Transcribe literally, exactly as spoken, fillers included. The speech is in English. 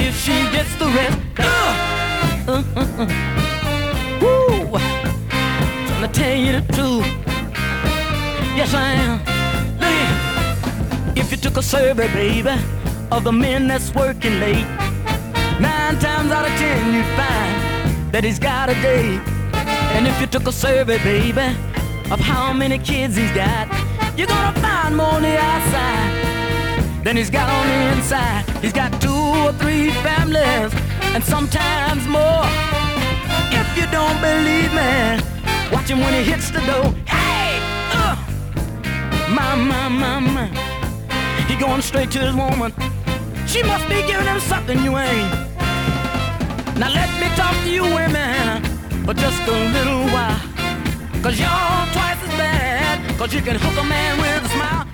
if she gets the rest. Uh, uh, uh, uh. Woo! Trying to tell you the truth. Yes, I am. Look here. If you took a survey, baby, of the men that's working late, nine times out of ten you'd find that he's got a date. And if you took a survey, baby, of how many kids he's got, you're gonna find more on the outside than he's got on the inside. He's got two or three families, and sometimes more. If you don't believe me, watch him when he hits the door. Hey! Uh, my, my, my, my. He going straight to his woman. She must be giving him something you ain't. Now let me talk to you women for just a little while, 'cause you're twice as bad, 'cause you can hook a man with a smile.